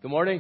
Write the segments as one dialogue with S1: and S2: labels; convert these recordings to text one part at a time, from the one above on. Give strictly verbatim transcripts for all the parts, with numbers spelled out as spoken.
S1: Good morning.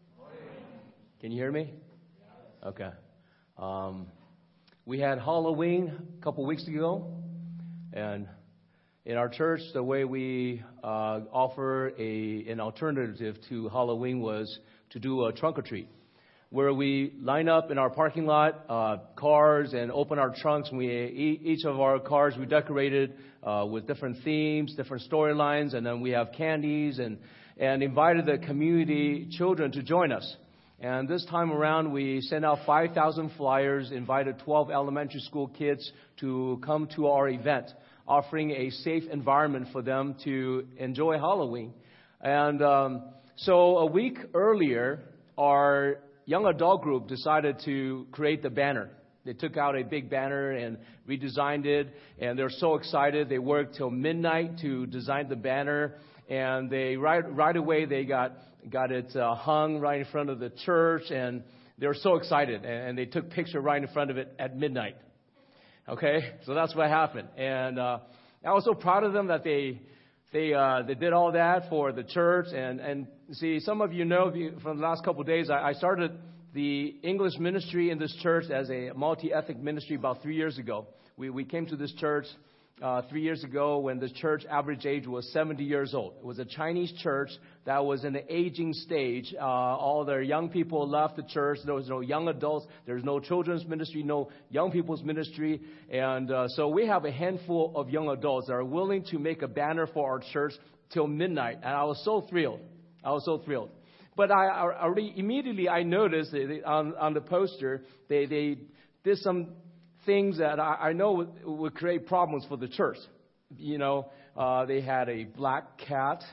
S1: Can you hear me? Okay. Um, we had Halloween a couple weeks ago, and in our church, the way we uh, offer a an alternative to Halloween was to do a trunk or treat, where we line up in our parking lot, uh, cars, and open our trunks. And we each of our cars we decorated uh, with different themes, different storylines, and then we have candies and and invited the community children to join us. And this time around, we sent out five thousand flyers, invited twelve elementary school kids to come to our event, offering a safe environment for them to enjoy Halloween. And um, so a week earlier, our young adult group decided to create the banner. They took out a big banner and redesigned it, and they're so excited. They worked till midnight to design the banner, and they right right away they got got it uh, hung right in front of the church, and they were so excited, and they took picture right in front of it at midnight. Okay, so that's what happened, and uh, I was so proud of them that they they uh, they did all that for the church, and and see, some of you know from the last couple of days, I, I started the English ministry in this church as a multi-ethnic ministry about three years ago. We we came to this church uh, three years ago when the church average age was seventy years old. It was a Chinese church that was in the aging stage. Uh, all their young people left the church. There was no young adults. There's no children's ministry, no young people's ministry. And uh, so we have a handful of young adults that are willing to make a banner for our church till midnight. And I was so thrilled. I was so thrilled. But I, I already immediately I noticed that they, on, on the poster, they, they did some things that I, I know would, would create problems for the church. You know, uh, they had a black cat.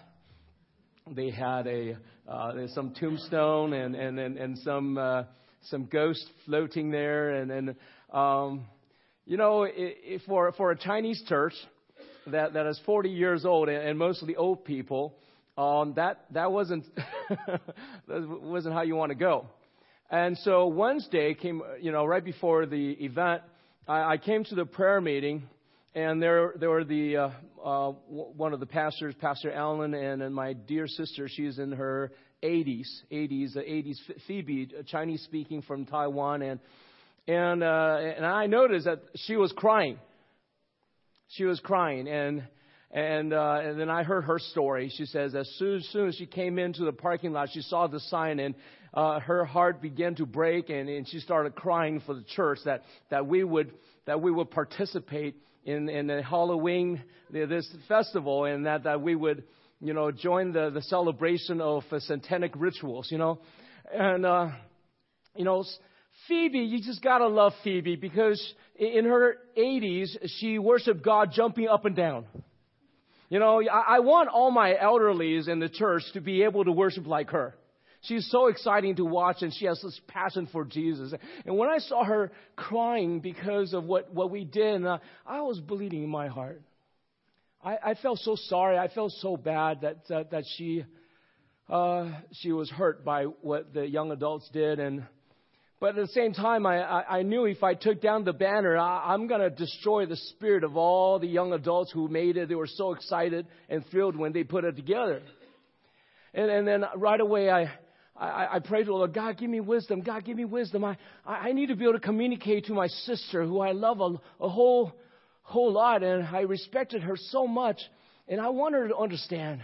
S1: They had a uh, there's some tombstone and and and, and some uh, some ghost floating there, and and um, you know, it, it, for for a Chinese church that that is forty years old and, and mostly old people, um, that that wasn't that wasn't how you want to go. And so Wednesday came, you know, right before the event, I, I came to the prayer meeting. And there, there were the uh, uh, one of the pastors, Pastor Allen, and, and my dear sister. She's in her eighties, eighties, uh, eighties. Phoebe, Chinese speaking from Taiwan, and and uh, and I noticed that she was crying. She was crying, and and uh, and then I heard her story. She says as soon, as soon as she came into the parking lot, she saw the sign, and uh, her heart began to break, and, and she started crying for the church that that we would that we would participate in in the Halloween, this festival, and that, that we would, you know, join the, the celebration of uh, satanic rituals, you know. And, uh, you know, Phoebe, you just got to love Phoebe, because in her eighties, she worshiped God jumping up and down. You know, I, I want all my elderlies in the church to be able to worship like her. She's so exciting to watch, and she has this passion for Jesus. And when I saw her crying because of what, what we did, uh, I was bleeding in my heart. I, I felt so sorry. I felt so bad that that, that she uh, she was hurt by what the young adults did. And but at the same time, I, I, I knew if I took down the banner, I, I'm going to destroy the spirit of all the young adults who made it. They were so excited and thrilled when they put it together. And, and then right away, I... I, I prayed to the Lord, God, give me wisdom. God, give me wisdom. I, I need to be able to communicate to my sister, who I love a, a whole whole lot, and I respected her so much, and I want her to understand.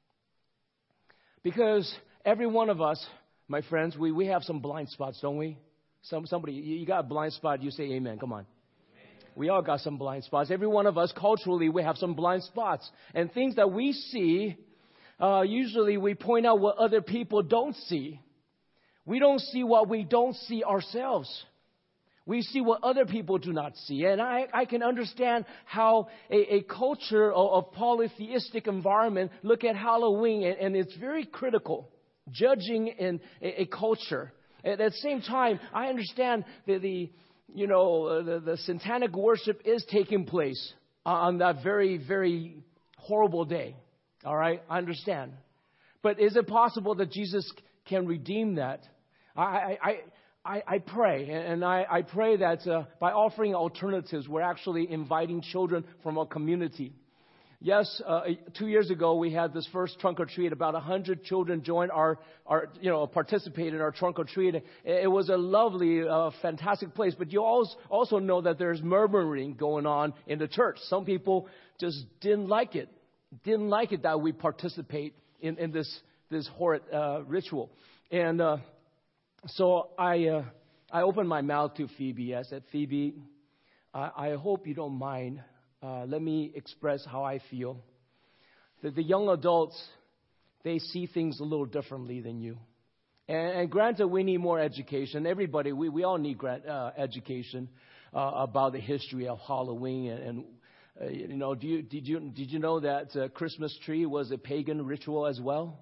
S1: Because every one of us, my friends, we, we have some blind spots, don't we? Some somebody, you got a blind spot, you say amen. Come on. We all got some blind spots. Every one of us, culturally, we have some blind spots. And things that we see, Uh, usually we point out what other people don't see. We don't see what we don't see ourselves. We see what other people do not see. And I, I can understand how a, a culture of, of polytheistic environment look at Halloween, and, and it's very critical, judging in a, a culture. At the same time, I understand that the, you know, the, the satanic worship is taking place on that very, very horrible day. All right, I understand. But is it possible that Jesus can redeem that? I I I, I pray, and I, I pray that uh, by offering alternatives, we're actually inviting children from our community Yes, uh, two years ago we had this first trunk or treat. About a hundred children joined our, our, you know, participated in our trunk or treat. It was a lovely, uh, fantastic place. But you also also know that there's murmuring going on in the church. Some people just didn't like it, didn't like it that we participate in, in this this horrid uh, ritual. And uh, so I uh, I opened my mouth to Phoebe. I said, Phoebe, I, I hope you don't mind. Uh, let me express how I feel. That the young adults, they see things a little differently than you. And, and granted, we need more education. Everybody, we, we all need grant, uh, education uh, about the history of Halloween. And, and uh, you know, do you, did you did you know that uh, Christmas tree was a pagan ritual as well?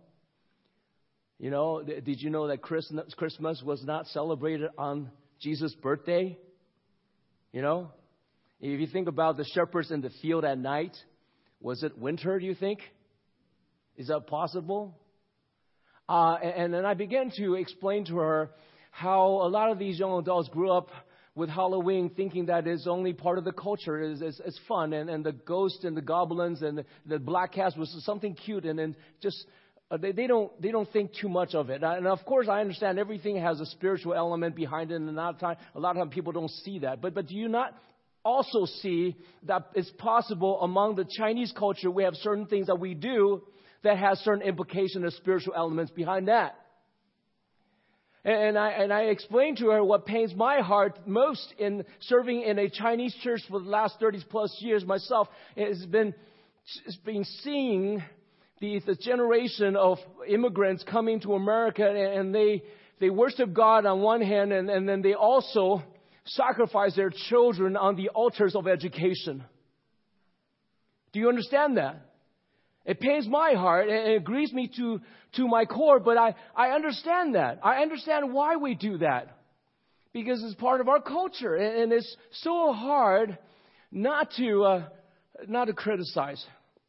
S1: You know, th- did you know that Christmas, Christmas was not celebrated on Jesus' birthday? You know? If you think about the shepherds in the field at night, was it winter, do you think? Is that possible? Uh, and then I began to explain to her how a lot of these young adults grew up with Halloween thinking that it's only part of the culture, it's, it's, it's fun, and, and the ghosts and the goblins and the, the black cats was something cute, and then just uh, they, they don't they don't think too much of it. And of course, I understand everything has a spiritual element behind it, and a lot of time, a lot of time people don't see that. But but do you not also see that it's possible among the Chinese culture we have certain things that we do that has certain implications of spiritual elements behind that? And I, and I explained to her what pains my heart most in serving in a Chinese church for the last thirty plus years myself has been, has been seeing the, the generation of immigrants coming to America, and they, they worship God on one hand, and, and then they also sacrifice their children on the altars of education. Do you understand that? It pains my heart and it grieves me to, to my core, but I, I understand that. I understand why we do that. Because it's part of our culture, and, and it's so hard not to uh, not to criticize,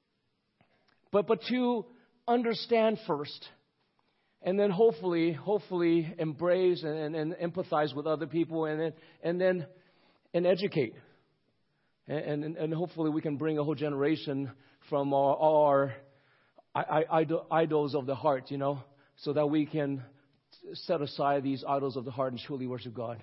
S1: but but to understand first. And then hopefully, hopefully embrace and, and, and empathize with other people, and then and then and educate, and, and and hopefully we can bring a whole generation from our, our idols of the heart, you know, so that we can set aside these idols of the heart and truly worship God.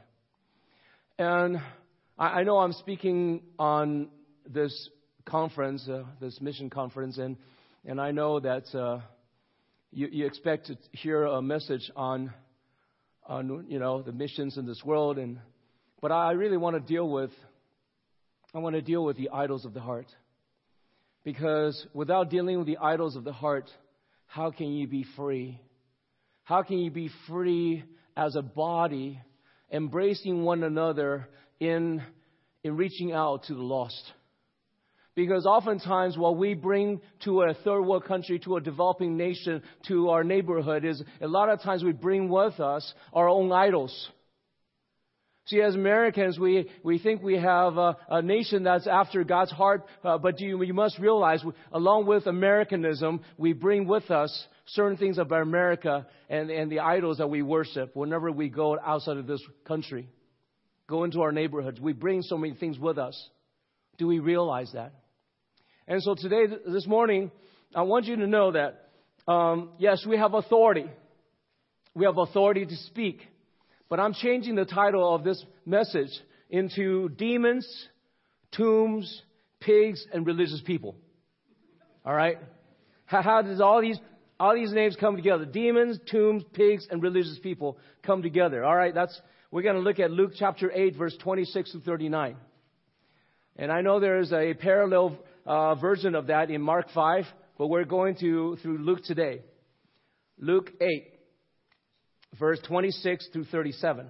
S1: And I, I know I'm speaking on this conference, uh, this mission conference, and and I know that. Uh, You, you expect to hear a message on, on you know, the missions in this world, and but I really want to deal with, I want to deal with the idols of the heart, because without dealing with the idols of the heart, how can you be free? How can you be free as a body, embracing one another in in reaching out to the lost? Because oftentimes what we bring to a third world country, to a developing nation, to our neighborhood is a lot of times we bring with us our own idols. See, as Americans, we, we think we have a, a nation that's after God's heart, uh, but you, you must realize, along with Americanism, we bring with us certain things about America and, and the idols that we worship whenever we go outside of this country, go into our neighborhoods. We bring so many things with us. Do we realize that? And so today, this morning, I want you to know that, um, yes, we have authority. We have authority to speak. But I'm changing the title of this message into Demons, Tombs, Pigs, and Religious People. All right? How, how does all these all these names come together? Demons, tombs, pigs, and religious people come together. All right? That's we're going to look at Luke chapter eight, verse twenty-six to thirty-nine. And I know there is a parallel uh, version of that in Mark five, but we're going to through Luke today. Luke eight, verse twenty-six through thirty-seven.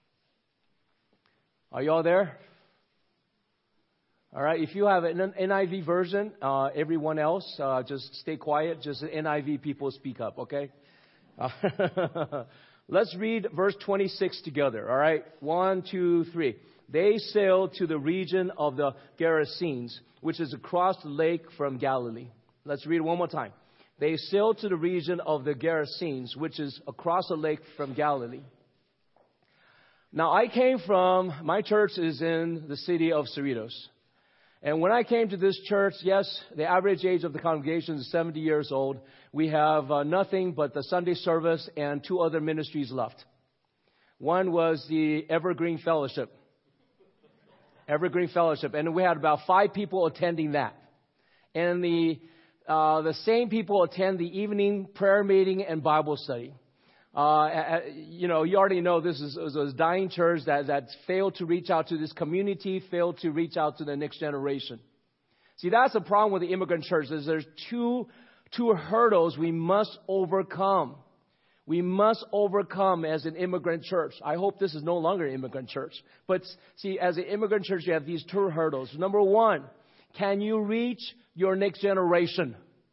S1: Are you all there? All right. If you have an N I V version, uh, everyone else, uh, just stay quiet. Just N I V people speak up, okay? Uh, let's read verse twenty-six together. All right. One, two, three. They sailed to the region of the Gerasenes, which is across the lake from Galilee. Let's read it one more time. They sailed to the region of the Gerasenes, which is across the lake from Galilee. Now, I came from, my church is in the city of Cerritos. And when I came to this church, yes, the average age of the congregation is seventy years old. We have uh, nothing but the Sunday service and two other ministries left. One was the Evergreen Fellowship. Evergreen Fellowship. And we had about five people attending that. And the uh, the same people attend the evening prayer meeting and Bible study. Uh, you know, you already know this is, is a dying church that, that failed to reach out to this community, failed to reach out to the next generation. See, that's the problem with the immigrant church, is there's two, two hurdles we must overcome. We must overcome as an immigrant church. I hope this is no longer an immigrant church. But see, as an immigrant church, you have these two hurdles. Number one, can you reach your next generation?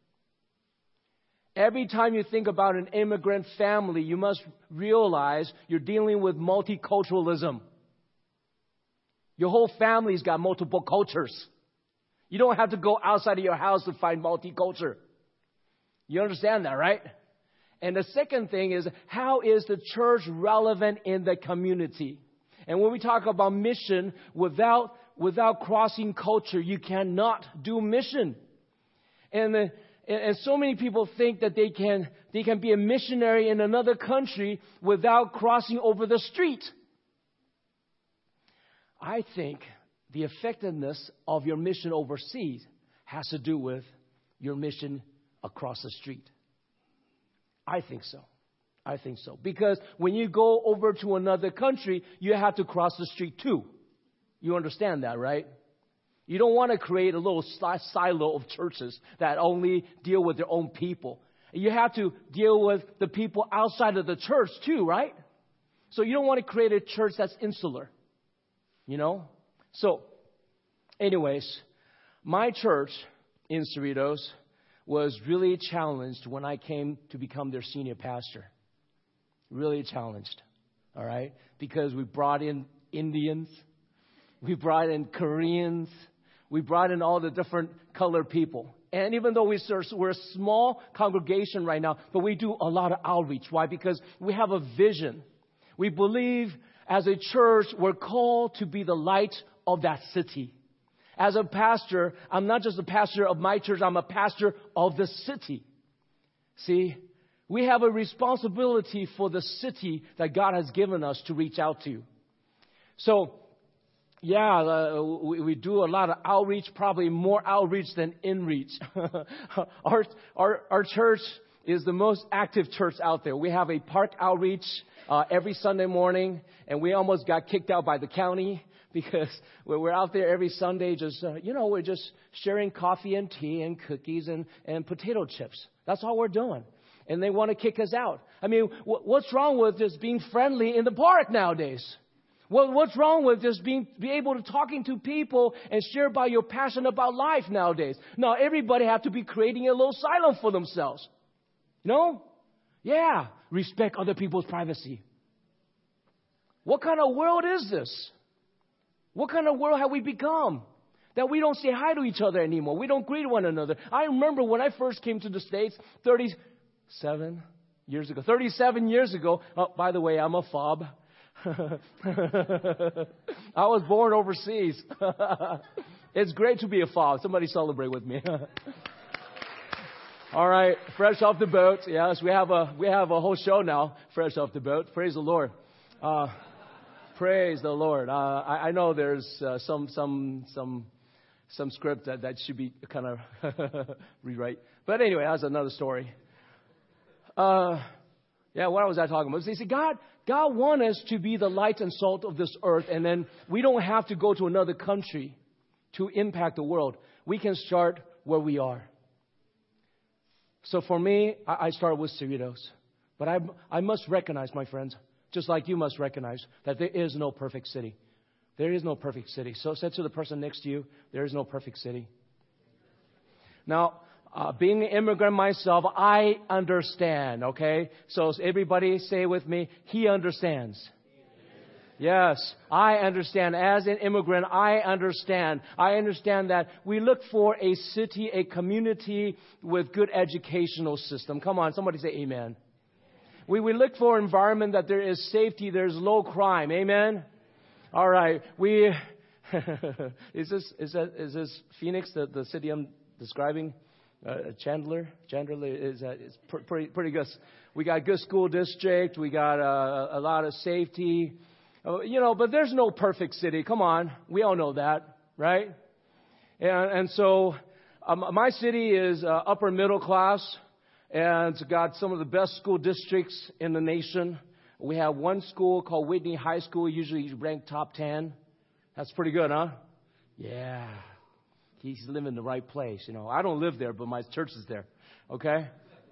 S1: Every time you think about an immigrant family, you must realize you're dealing with multiculturalism. Your whole family's got multiple cultures. You don't have to go outside of your house to find multiculture. You understand that, right? And the second thing is, how is the church relevant in the community? And when we talk about mission, without, without crossing culture, you cannot do mission. And the And so many people think that they can they can be a missionary in another country without crossing over the street. I think the effectiveness of your mission overseas has to do with your mission across the street. I think so. I think so. Because when you go over to another country, you have to cross the street too. You understand that, right? You don't want to create a little silo of churches that only deal with their own people. You have to deal with the people outside of the church too, right? So you don't want to create a church that's insular, you know? So, anyways, my church in Cerritos was really challenged when I came to become their senior pastor. Really challenged, all right? Because we brought in Indians. We brought in Koreans. We brought in all the different colored people. And even though we serve, we're a small congregation right now, but we do a lot of outreach. Why? Because we have a vision. We believe as a church, we're called to be the light of that city. As a pastor, I'm not just a pastor of my church, I'm a pastor of the city. See, we have a responsibility for the city that God has given us to reach out to. So, Yeah, uh, we, we do a lot of outreach, probably more outreach than inreach. our, our, our church is the most active church out there. We have a park outreach uh, every Sunday morning, and we almost got kicked out by the county because we're out there every Sunday just, uh, you know, we're just sharing coffee and tea and cookies and, and potato chips. That's all we're doing. And they want to kick us out. I mean, wh- what's wrong with just being friendly in the park nowadays? Well, what's wrong with just being be able to talking to people and share about your passion about life nowadays? Now, everybody have to be creating a little silo for themselves. You know? Yeah. Respect other people's privacy. What kind of world is this? What kind of world have we become? That we don't say hi to each other anymore. We don't greet one another. I remember when I first came to the States thirty-seven years ago. thirty-seven years ago. Oh, by the way, I'm a fob. I was born overseas. It's great to be a fob. Somebody celebrate with me. All right, fresh off the boat. Yes, we have a we have a whole show now. Fresh off the boat. Praise the Lord. Uh, praise the Lord. Uh, I, I know there's uh, some some some some script that, that should be kind of rewrite. But anyway, that's another story. Uh, yeah, what was I talking about? See, God. God wants us to be the light and salt of this earth, and then we don't have to go to another country to impact the world. We can start where we are. So for me, I, I start with Cerritos. But I, I must recognize, my friends, just like you must recognize, that there is no perfect city. There is no perfect city. So say to the person next to you, there is no perfect city. Now, Uh, being an immigrant myself, I understand, okay? So everybody say with me, he understands. Yes, I understand. As an immigrant, I understand. I understand that we look for a city, a community with good educational system. Come on, somebody say amen. We, we look for an environment that there is safety, there's low crime. Amen? All right. We is this is that is this Phoenix, the, the city I'm describing? Uh, Chandler, Chandler is uh, it's pr- pretty pretty good. We got good school district. We got uh, a lot of safety. Uh, you know, but there's no perfect city. Come on, we all know that, right? And, and so um, my city is uh, upper middle class, and it's got some of the best school districts in the nation. We have one school called Whitney High School, usually ranked top ten. That's pretty good, huh? Yeah. He's living in the right place. You know, I don't live there, but my church is there. Okay?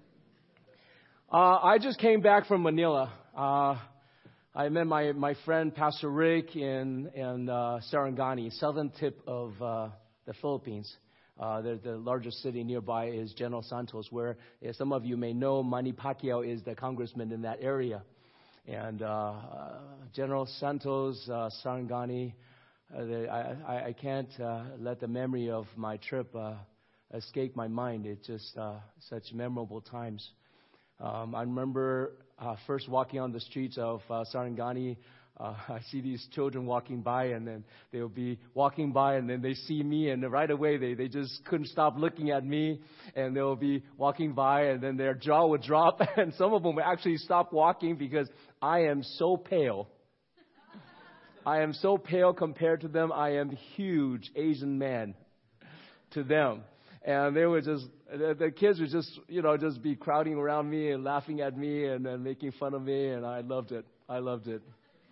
S1: Uh, I just came back from Manila. Uh, I met my, my friend, Pastor Rick, in, in uh, Sarangani, southern tip of uh, the Philippines. Uh, the, the largest city nearby is General Santos, where, as some of you may know, Manny Pacquiao is the congressman in that area. And uh, uh, General Santos, uh, Sarangani, uh, the, I, I can't uh, let the memory of my trip uh, escape my mind. It's just uh, such memorable times. Um, I remember uh, first walking on the streets of uh, Sarangani. Uh, I see these children walking by, and then they'll be walking by, and then they see me, and right away they, they just couldn't stop looking at me, and they'll be walking by, and then their jaw would drop, and some of them would actually stop walking because I am so pale. I am so pale compared to them. I am huge Asian man to them. And they would just, the, the kids would just, you know, just be crowding around me and laughing at me and, and making fun of me, and I loved it. I loved it.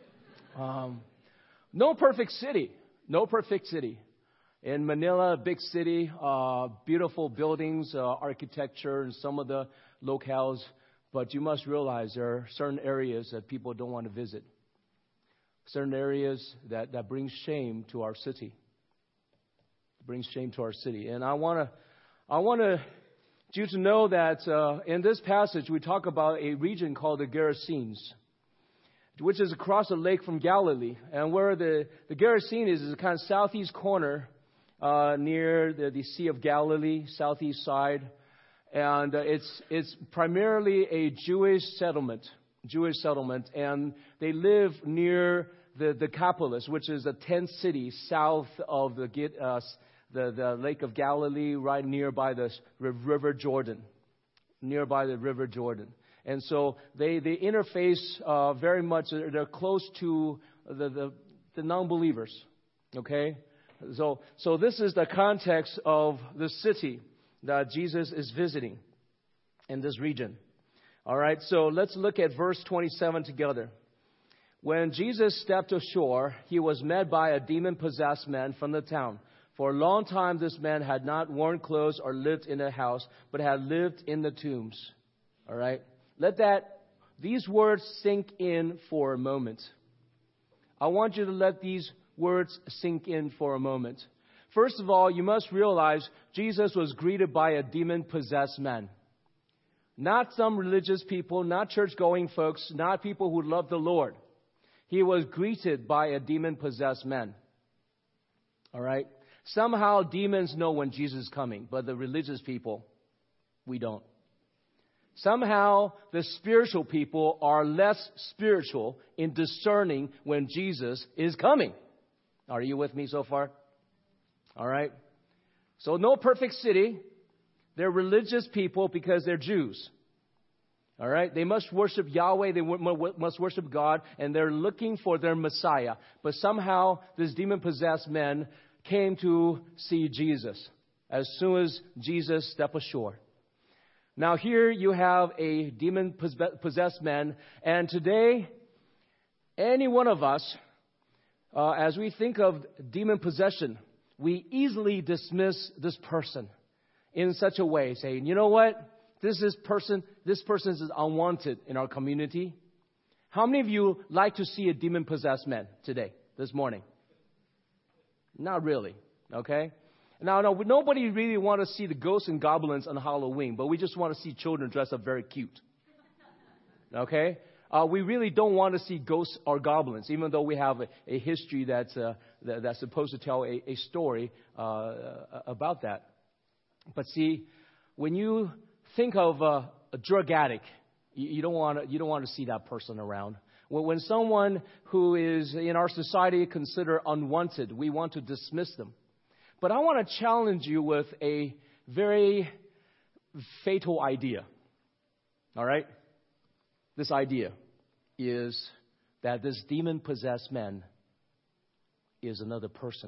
S1: Um, no perfect city. No perfect city. In Manila, big city, uh, beautiful buildings, uh, architecture, and some of the locales. But you must realize there are certain areas that people don't want to visit. Certain areas that, that bring shame to our city. Brings shame to our city. And I want to, I want to, you to know that uh, in this passage we talk about a region called the Gerasenes, which is across the lake from Galilee. And where the, the Gerasenes is, is a kind of southeast corner uh, near the, the Sea of Galilee, southeast side. And uh, it's it's primarily a Jewish settlement, Jewish settlement. And they live near the Decapolis, which is a tent city south of the uh, the, the Lake of Galilee, right nearby the River Jordan, nearby the River Jordan. And so they, they interface uh, very much, they're close to the, the, the non-believers, okay? So, so this is the context of the city that Jesus is visiting in this region. All right, so let's look at verse twenty-seven together. When Jesus stepped ashore, he was met by a demon-possessed man from the town. For a long time, this man had not worn clothes or lived in a house, but had lived in the tombs. All right? Let that, these words sink in for a moment. I want you to let these words sink in for a moment. First of all, you must realize Jesus was greeted by a demon-possessed man. Not some religious people, not church-going folks, not people who love the Lord. He was greeted by a demon-possessed man. All right? Somehow demons know when Jesus is coming, but the religious people, we don't. Somehow the spiritual people are less spiritual in discerning when Jesus is coming. Are you with me so far? All right? So no perfect city. They're religious people because they're Jews. All right? They must worship Yahweh. They must worship God. And they're looking for their Messiah. But somehow this demon-possessed man came to see Jesus as soon as Jesus stepped ashore. Now here you have a demon-possessed man. And today, any one of us, uh, as we think of demon possession, we easily dismiss this person in such a way, saying, you know what? This is person, this person is unwanted in our community. How many of you like to see a demon-possessed man today, this morning? Not really, okay? Now, no, nobody really want to see the ghosts and goblins on Halloween, but we just want to see children dressed up very cute, okay? Uh, we really don't want to see ghosts or goblins, even though we have a, a history that's, uh, that, that's supposed to tell a, a story uh, about that. But see, when you think of uh, a drug addict, You, you don't want to, you don't want to see that person around. When, when someone who is in our society considered unwanted, we want to dismiss them. But I want to challenge you with a very fatal idea. All right? This idea is that this demon-possessed man is another person.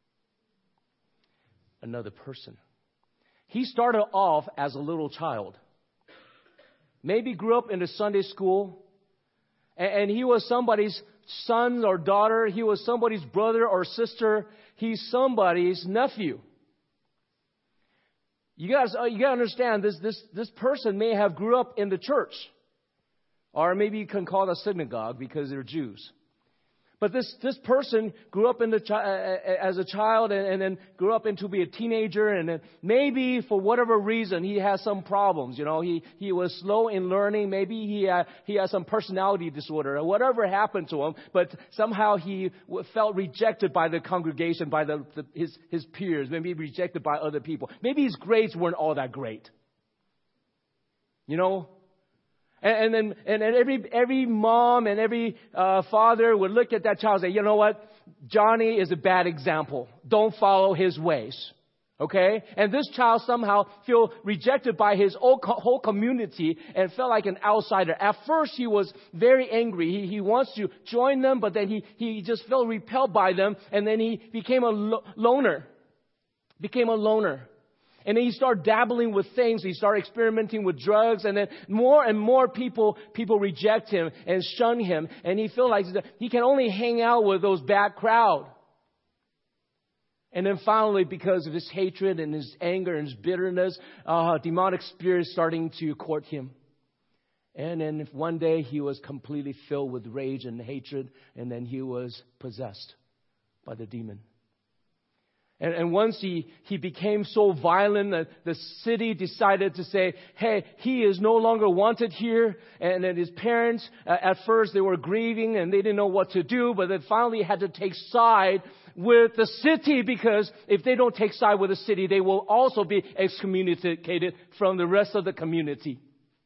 S1: Another person. He started off as a little child. Maybe grew up in a Sunday school, and, and he was somebody's son or daughter. He was somebody's brother or sister. He's somebody's nephew. You guys, you gotta understand this. This this person may have grew up in the church, or maybe you can call it a synagogue because they're Jews. But this, this person grew up in the chi- as a child and, and then grew up into be a teenager, and then maybe for whatever reason he has some problems. You know, he, he was slow in learning. Maybe he had, he has some personality disorder or whatever happened to him. But somehow he felt rejected by the congregation, by the, the his his peers. Maybe rejected by other people. Maybe his grades weren't all that great. You know. And, and then, and, and every every mom and every uh, father would look at that child and say, you know what, Johnny is a bad example. Don't follow his ways, okay? And this child somehow feel rejected by his whole, whole community and felt like an outsider. At first, he was very angry. He he wants to join them, but then he he just felt repelled by them, and then he became a lo- loner. Became a loner. And then he started dabbling with things. He started experimenting with drugs. And then more and more people people reject him and shun him. And he feels like he can only hang out with those bad crowd. And then finally, because of his hatred and his anger and his bitterness, uh, demonic spirits starting to court him. And then one day he was completely filled with rage and hatred. And then he was possessed by the demon. And, and once he, he became so violent that the city decided to say, hey, he is no longer wanted here. And then his parents, uh, at first they were grieving and they didn't know what to do, but they finally had to take side with the city, because if they don't take side with the city, they will also be excommunicated from the rest of the community.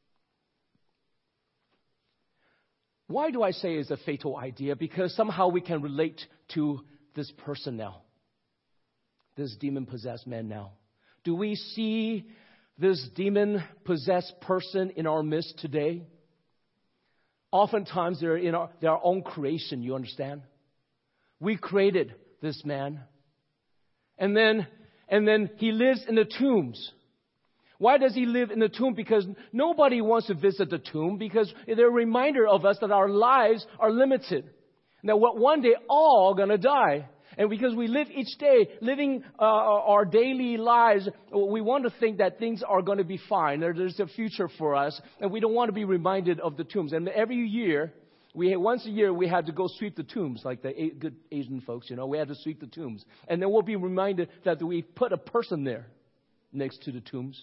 S1: Why do I say it's a fatal idea? Because somehow we can relate to this person now. This demon-possessed man now. Do we see this demon-possessed person in our midst today? Oftentimes they're in our, they're our own creation, you understand? We created this man. And then, and then he lives in the tombs. Why does he live in the tomb? Because nobody wants to visit the tomb, because they're a reminder of us that our lives are limited. Now, one day all going to die. And because we live each day, living uh, our daily lives, we want to think that things are going to be fine. There, there's a future for us. And we don't want to be reminded of the tombs. And every year, we once a year, we had to go sweep the tombs, like the a, good Asian folks, you know. We had to sweep the tombs. And then we'll be reminded that we put a person there next to the tombs.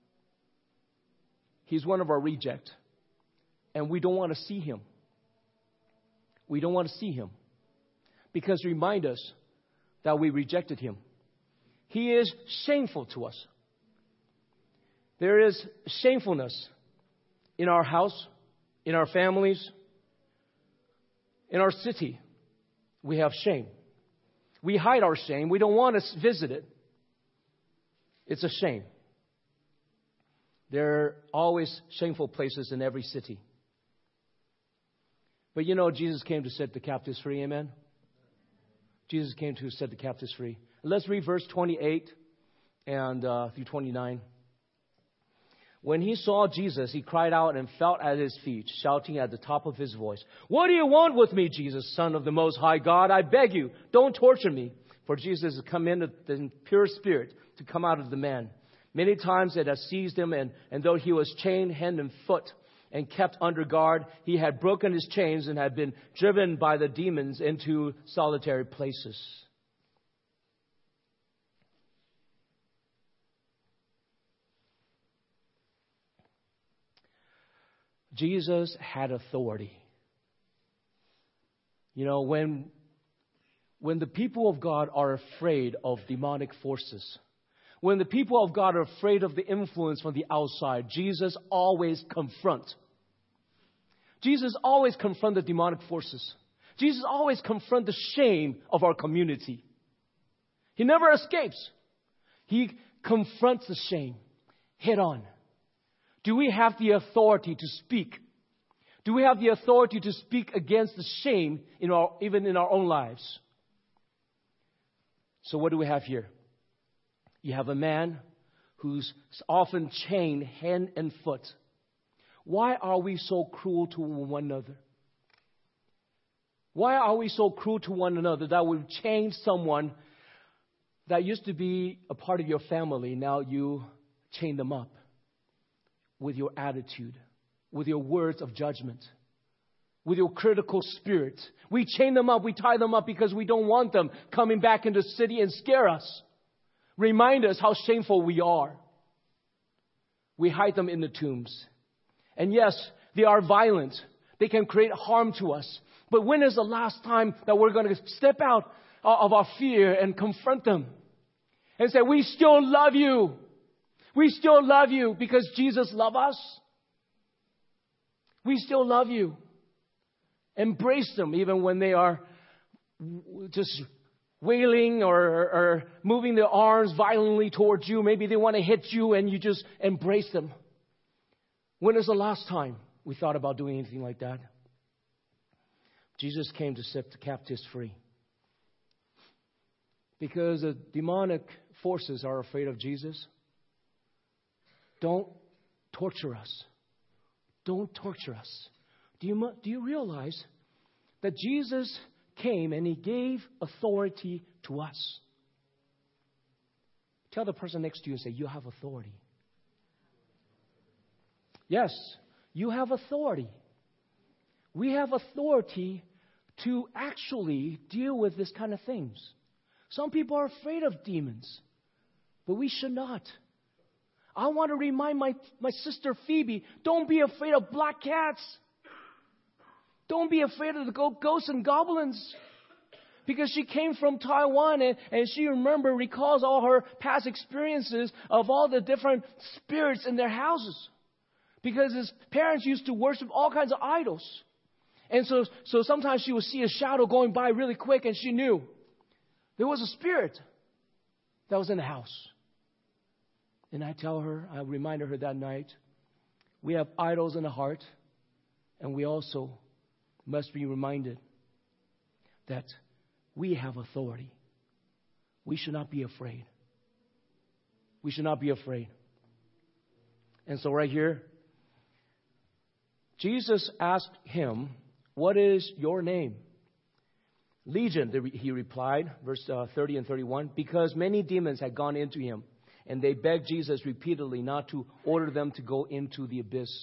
S1: He's one of our rejects. And we don't want to see him. We don't want to see him. Because remind us that we rejected him. He is shameful to us. There is shamefulness in our house, in our families, in our city. We have shame. We hide our shame. We don't want to visit it. It's a shame. There are always shameful places in every city. But you know, Jesus came to set the captives free, amen? Jesus came to set the captives free. Let's read verse twenty-eight and uh, through twenty-nine. When he saw Jesus, he cried out and fell at his feet, shouting at the top of his voice, "What do you want with me, Jesus, Son of the Most High God? I beg you, don't torture me." For Jesus had come in the pure spirit to come out of the man. Many times it had seized him, and, and though he was chained hand and foot, and kept under guard, he had broken his chains and had been driven by the demons into solitary places. Jesus had authority. You know, when, when the people of God are afraid of demonic forces, when the people of God are afraid of the influence from the outside, Jesus always confronts Jesus always confronted demonic forces. Jesus always confronted the shame of our community. He never escapes. He confronts the shame head on. Do we have the authority to speak? Do we have the authority to speak against the shame in our, even in our own lives? So what do we have here? You have a man who's often chained hand and foot. Why are we so cruel to one another? Why are we so cruel to one another that we change someone that used to be a part of your family? Now you chain them up with your attitude, with your words of judgment, with your critical spirit. We chain them up, we tie them up because we don't want them coming back into the city and scare us. Remind us how shameful we are. We hide them in the tombs. And yes, they are violent. They can create harm to us. But when is the last time that we're going to step out of our fear and confront them and say, we still love you. We still love you because Jesus loved us. We still love you. Embrace them even when they are just wailing or, or moving their arms violently towards you. Maybe they want to hit you and you just embrace them. When is the last time we thought about doing anything like that? Jesus came to set the captives free. Because the demonic forces are afraid of Jesus. Don't torture us. Don't torture us. Do you, do you realize that Jesus came and He gave authority to us? Tell the person next to you and say, you have authority. Yes, you have authority. We have authority to actually deal with this kind of things. Some people are afraid of demons, but we should not. I want to remind my, my sister Phoebe, don't be afraid of black cats. Don't be afraid of the ghosts and goblins. Because she came from Taiwan and, and she remember, recalls all her past experiences of all the different spirits in their houses. Because his parents used to worship all kinds of idols. And so, so sometimes she would see a shadow going by really quick and she knew there was a spirit that was in the house. And I tell her, I reminded her that night, we have idols in the heart, and we also must be reminded that we have authority. We should not be afraid. We should not be afraid. And so right here, Jesus asked him, what is your name? Legion, he replied, verse uh, thirty and thirty-one, because many demons had gone into him, and they begged Jesus repeatedly not to order them to go into the abyss.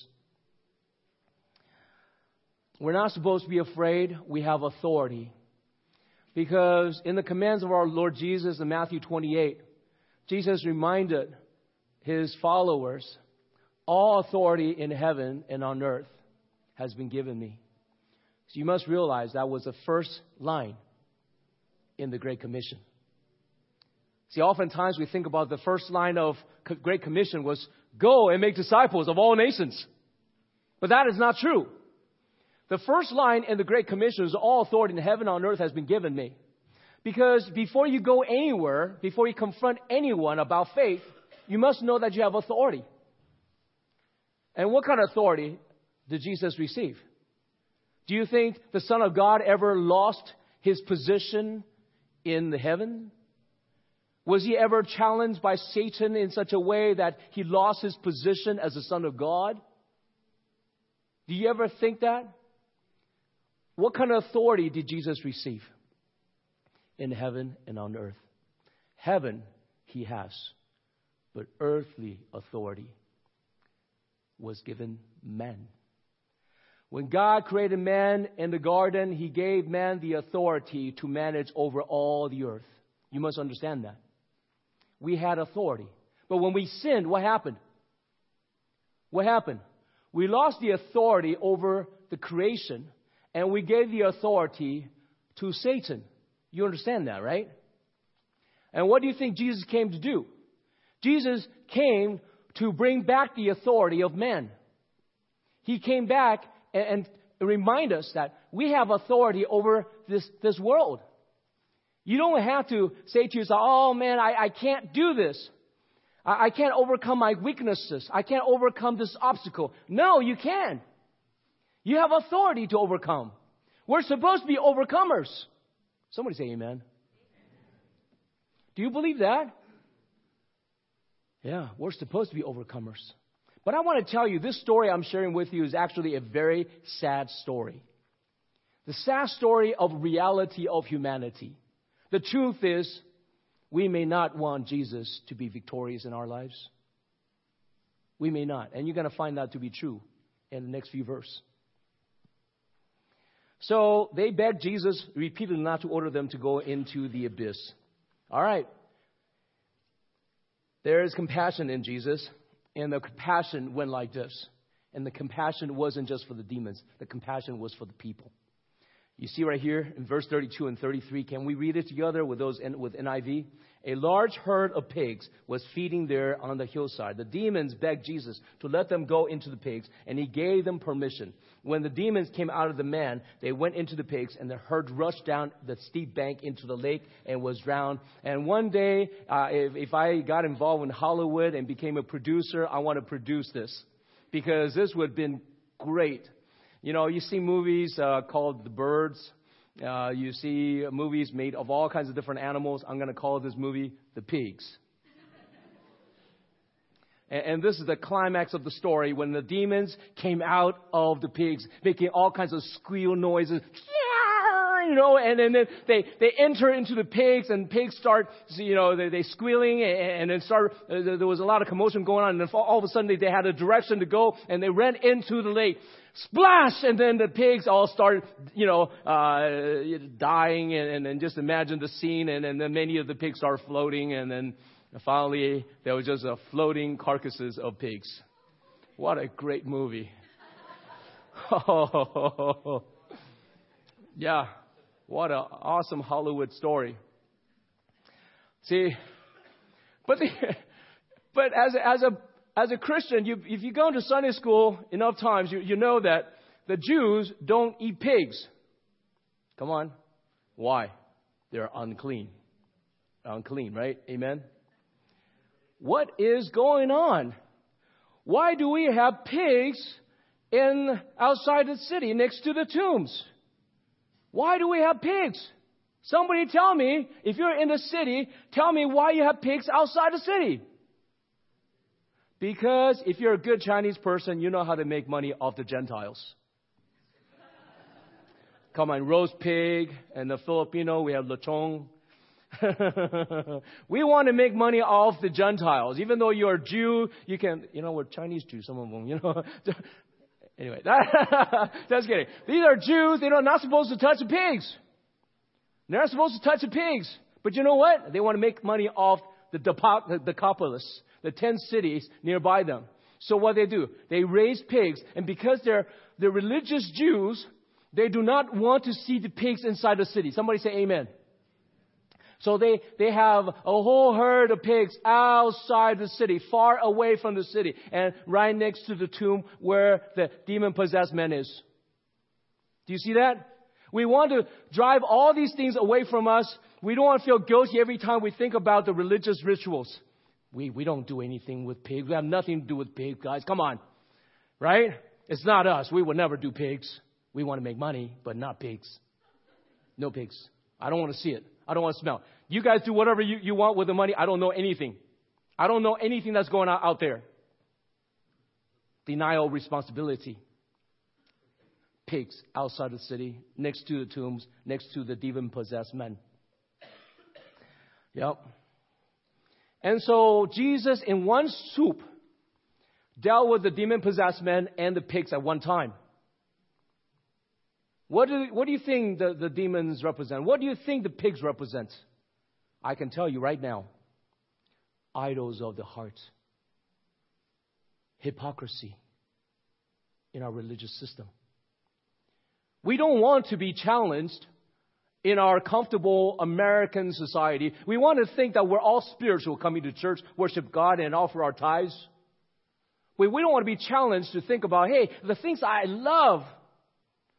S1: We're not supposed to be afraid. We have authority. Because in the commands of our Lord Jesus in Matthew twenty-eight, Jesus reminded his followers, all authority in heaven and on earth has been given me. So you must realize that was the first line in the Great Commission. See, oftentimes we think about the first line of Great Commission was go and make disciples of all nations. But that is not true. The first line in the Great Commission is all authority in heaven and on earth has been given me. Because before you go anywhere, before you confront anyone about faith, you must know that you have authority. And what kind of authority did Jesus receive? Do you think the Son of God ever lost his position in the heaven? Was he ever challenged by Satan in such a way that he lost his position as the Son of God? Do you ever think that? What kind of authority did Jesus receive in heaven and on earth? Heaven he has, but earthly authority was given men. When God created man in the garden, he gave man the authority to manage over all the earth. You must understand that. We had authority. But when we sinned, what happened? What happened? We lost the authority over the creation, and we gave the authority to Satan. You understand that, right? And what do you think Jesus came to do? Jesus came to bring back the authority of man. He came back and, and, remind us that we have authority over this, this world. You don't have to say to yourself, oh man, I, I can't do this. I, I can't overcome my weaknesses. I can't overcome this obstacle. No, you can. You have authority to overcome. We're supposed to be overcomers. Somebody say amen. Do you believe that? Yeah, we're supposed to be overcomers. But I want to tell you, this story I'm sharing with you is actually a very sad story. The sad story of reality of humanity. The truth is, we may not want Jesus to be victorious in our lives. We may not. And you're going to find that to be true in the next few verses. So they begged Jesus repeatedly not to order them to go into the abyss. All right. There is compassion in Jesus. And the compassion went like this. And the compassion wasn't just for the demons. The compassion was for the people. You see right here in verse thirty-two and thirty-three. Can we read it together with those with N I V? A large herd of pigs was feeding there on the hillside. The demons begged Jesus to let them go into the pigs, and he gave them permission. When the demons came out of the man, they went into the pigs, and the herd rushed down the steep bank into the lake and was drowned. And one day, uh, if, if I got involved in Hollywood and became a producer, I want to produce this, because this would have been great. You know, you see movies uh, called The Birds. Uh, you see movies made of all kinds of different animals. I'm going to call this movie The Pigs. and, and this is the climax of the story, when the demons came out of the pigs, making all kinds of squeal noises. You know, and, and then they, they enter into the pigs, and pigs start, you know, they, they squealing, and, and then start, uh, there was a lot of commotion going on, and then all of a sudden they, they had a direction to go, and they ran into the lake. Splash! And then the pigs all started, you know, uh, dying, and, and, and just imagine the scene, and, and then many of the pigs started floating, and then finally there was just a floating carcasses of pigs. What a great movie. Oh, yeah. What an awesome Hollywood story. See, but the, but as a, as a as a Christian, you, if you go to Sunday school enough times, you, you know that the Jews don't eat pigs. Come on, why? They're unclean, unclean, right? Amen. What is going on? Why do we have pigs in outside the city next to the tombs? Why do we have pigs? Somebody tell me, if you're in the city, tell me why you have pigs outside the city. Because if you're a good Chinese person, you know how to make money off the Gentiles. Come on, roast pig, and the Filipino, we have lechon. We want to make money off the Gentiles. Even though you're a Jew, you can, you know, we're Chinese Jews, some of them, you know. Anyway, that, just kidding. These are Jews. They're not supposed to touch the pigs. They're not supposed to touch the pigs. But you know what? They want to make money off the Decapolis, the ten cities nearby them. So what they do, they raise pigs. And because they're, they're religious Jews, they do not want to see the pigs inside the city. Somebody say amen. So they, they have a whole herd of pigs outside the city, far away from the city, and right next to the tomb where the demon-possessed man is. Do you see that? We want to drive all these things away from us. We don't want to feel guilty every time we think about the religious rituals. We, we don't do anything with pigs. We have nothing to do with pigs, guys. Come on. Right? It's not us. We would never do pigs. We want to make money, but not pigs. No pigs. I don't want to see it. I don't want to smell. You guys do whatever you, you want with the money. I don't know anything. I don't know anything that's going on out there. Denial of responsibility. Pigs outside the city, next to the tombs, next to the demon-possessed men. Yep. And so Jesus, in one swoop, dealt with the demon-possessed men and the pigs at one time. What do, what do you think the, the demons represent? What do you think the pigs represent? I can tell you right now. Idols of the heart. Hypocrisy in our religious system. We don't want to be challenged in our comfortable American society. We want to think that we're all spiritual, coming to church, worship God, and offer our tithes. We, we don't want to be challenged to think about, hey, the things I love,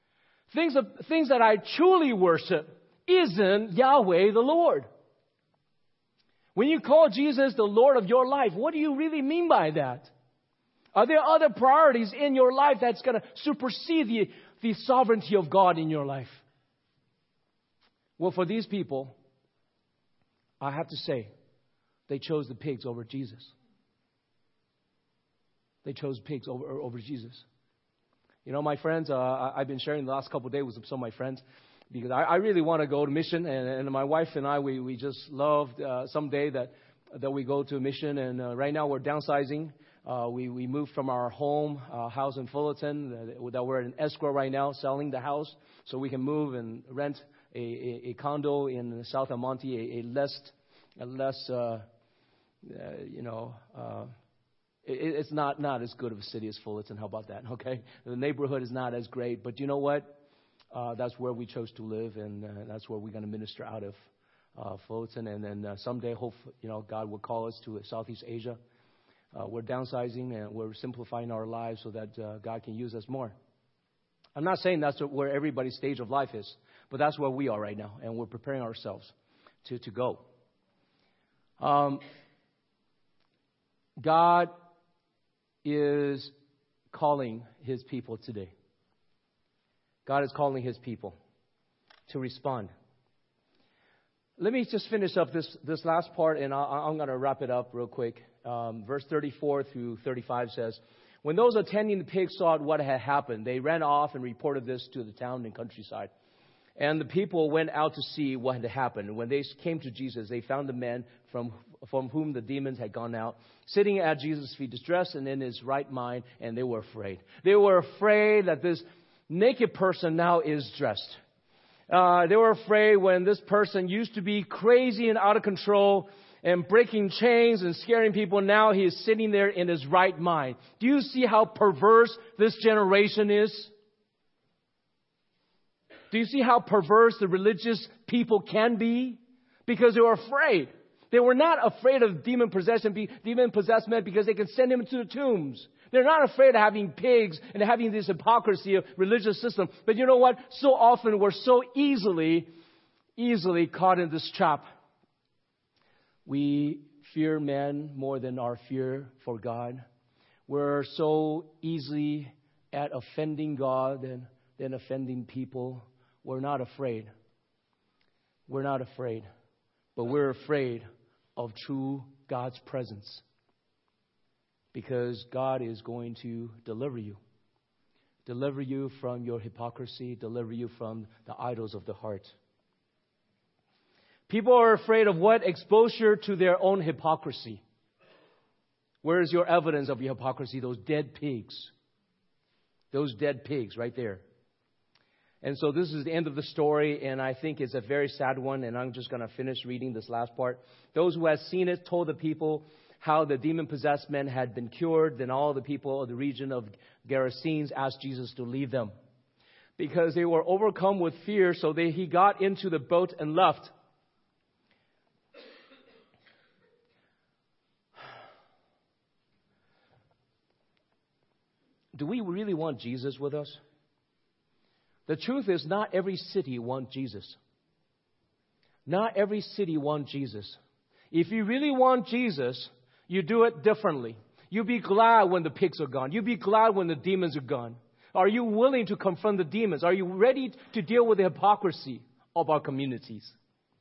S1: things, of, things that I truly worship isn't Yahweh the Lord. When you call Jesus the Lord of your life, what do you really mean by that? Are there other priorities in your life that's going to supersede the, the sovereignty of God in your life? Well, for these people, I have to say, they chose the pigs over Jesus. They chose pigs over, over Jesus. You know, my friends, uh, I've been sharing the last couple of days with some of my friends because I, I really want to go to mission. And, and my wife and I, we, we just loved uh, someday that, that we go to a mission. And uh, right now we're downsizing. Uh, we, we moved from our home uh, house in Fullerton uh, that we're in escrow right now, selling the house so we can move and rent a, a, a condo in South El Monte, a, a less, a less, uh, uh, you know, uh, it, it's not, not as good of a city as Fullerton. How about that? Okay. The neighborhood is not as great, but you know what? Uh, that's where we chose to live. And uh, that's where we're going to minister out of, uh, Fullerton. And then uh, someday, hope, you know, God will call us to Southeast Asia. Uh, we're downsizing and we're simplifying our lives so that uh, God can use us more. I'm not saying that's where everybody's stage of life is, but that's where we are right now, and we're preparing ourselves to, to go. Um, God is calling His people today. God is calling His people to respond. Let me just finish up this, this last part, and I, I'm going to wrap it up real quick. Um, verse thirty-four through thirty-five says, when those attending the pigs saw what had happened, they ran off and reported this to the town and countryside. And the people went out to see what had happened. And when they came to Jesus, they found the man from, from whom the demons had gone out, sitting at Jesus' feet, distressed and in his right mind, and they were afraid. They were afraid that this naked person now is dressed. Uh, they were afraid when this person used to be crazy and out of control and breaking chains and scaring people. Now he is sitting there in his right mind. Do you see how perverse this generation is? Do you see how perverse the religious people can be? Because they were afraid. They were not afraid of demon possession, demon possessed men because they can send him into the tombs. They're not afraid of having pigs and having this hypocrisy of religious system. But you know what? So often we're so easily, easily caught in this trap. We fear men more than our fear for God. We're so easy at offending God than, than offending people. We're not afraid. We're not afraid. But we're afraid of true God's presence. Because God is going to deliver you. Deliver you from your hypocrisy. Deliver you from the idols of the heart. People are afraid of what? Exposure to their own hypocrisy. Where is your evidence of your hypocrisy? Those dead pigs. Those dead pigs right there. And so this is the end of the story, and I think it's a very sad one, and I'm just going to finish reading this last part. Those who had seen it told the people how the demon-possessed men had been cured. Then all the people of the region of Gerasenes asked Jesus to leave them, because they were overcome with fear, so they, he got into the boat and left. Do we really want Jesus with us? The truth is, not every city wants Jesus. Not every city wants Jesus. If you really want Jesus, you do it differently. You be glad when the pigs are gone. You be glad when the demons are gone. Are you willing to confront the demons? Are you ready to deal with the hypocrisy of our communities?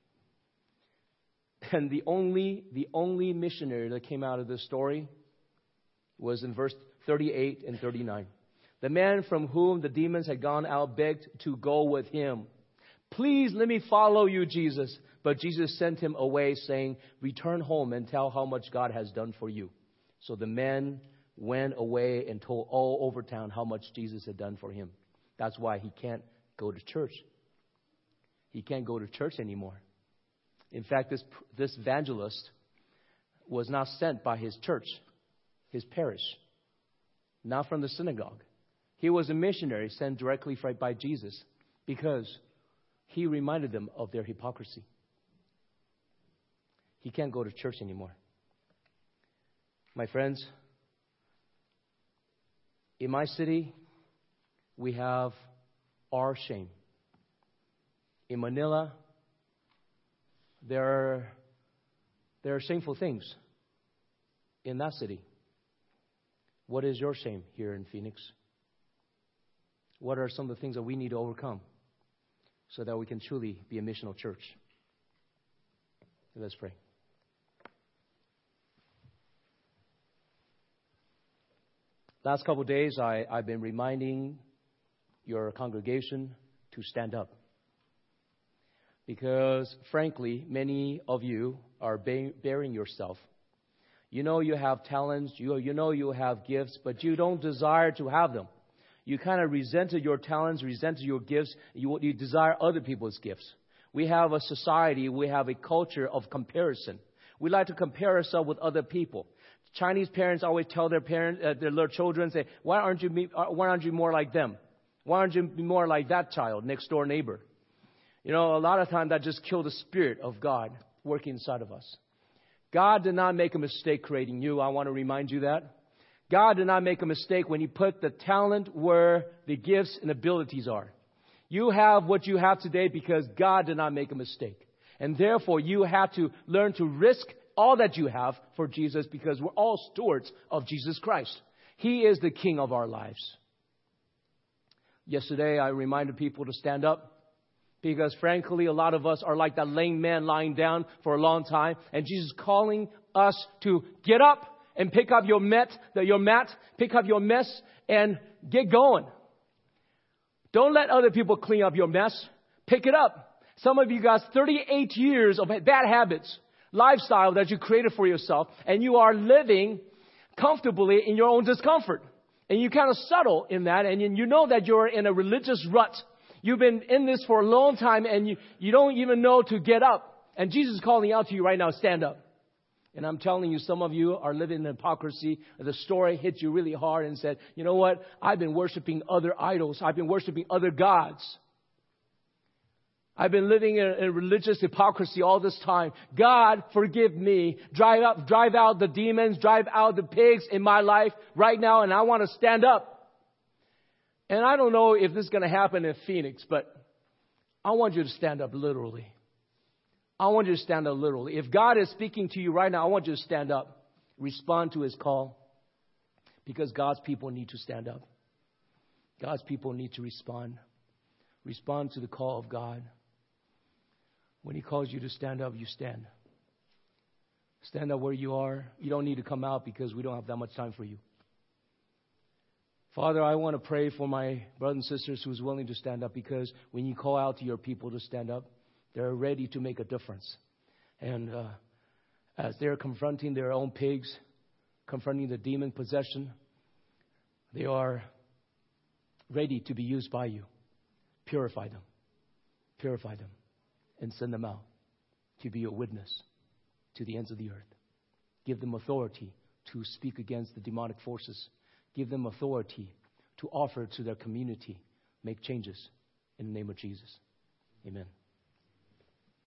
S1: And the only, the only missionary that came out of this story was in verse thirty-eight and thirty-nine. The man from whom the demons had gone out begged to go with him. Please let me follow you, Jesus. But Jesus sent him away, saying, return home and tell how much God has done for you. So the man went away and told all over town how much Jesus had done for him. That's why he can't go to church. He can't go to church anymore. In fact, this, this evangelist was not sent by his church, his parish, not from the synagogue. He was a missionary sent directly by Jesus because he reminded them of their hypocrisy. He can't go to church anymore. My friends, in my city, we have our shame. In Manila, there are, there are shameful things in that city. What is your shame here in Phoenix? What are some of the things that we need to overcome so that we can truly be a missional church? Let's pray. Last couple of days, I, I've been reminding your congregation to stand up. Because, frankly, many of you are burying yourself. You know you have talents, you, you know you have gifts, but you don't desire to have them. You kind of resented your talents, resented your gifts. You, you desire other people's gifts. We have a society, we have a culture of comparison. We like to compare ourselves with other people. Chinese parents always tell their parents, uh, their little children, say, why aren't you, why aren't you more like them? Why aren't you more like that child, next door neighbor? You know, a lot of times that just kills the Spirit of God working inside of us. God did not make a mistake creating you. I want to remind you that. God did not make a mistake when He put the talent where the gifts and abilities are. You have what you have today because God did not make a mistake. And therefore, you have to learn to risk all that you have for Jesus because we're all stewards of Jesus Christ. He is the King of our lives. Yesterday, I reminded people to stand up. Because frankly, a lot of us are like that lame man lying down for a long time. And Jesus is calling us to get up and pick up your mat, your mat, pick up your mess and get going. Don't let other people clean up your mess. Pick it up. Some of you guys, thirty-eight years of bad habits, lifestyle that you created for yourself. And you are living comfortably in your own discomfort. And you kind of settle in that. And you know that you're in a religious rut. You've been in this for a long time and you, you don't even know to get up. And Jesus is calling out to you right now, stand up. And I'm telling you, some of you are living in hypocrisy. The story hit you really hard and said, you know what? I've been worshiping other idols. I've been worshiping other gods. I've been living in, in religious hypocrisy all this time. God, forgive me. Drive out, drive out the demons, drive out the pigs in my life right now. And I want to stand up. And I don't know if this is going to happen in Phoenix, but I want you to stand up literally. I want you to stand up literally. If God is speaking to you right now, I want you to stand up. Respond to His call. Because God's people need to stand up. God's people need to respond. Respond to the call of God. When He calls you to stand up, you stand. Stand up where you are. You don't need to come out because we don't have that much time for you. Father, I want to pray for my brothers and sisters who's willing to stand up because when you call out to your people to stand up, they're ready to make a difference. And uh, as they're confronting their own pigs, confronting the demon possession, they are ready to be used by you. Purify them. Purify them. And send them out to be a witness to the ends of the earth. Give them authority to speak against the demonic forces. Give them authority to offer to their community. Make changes in the name of Jesus. Amen.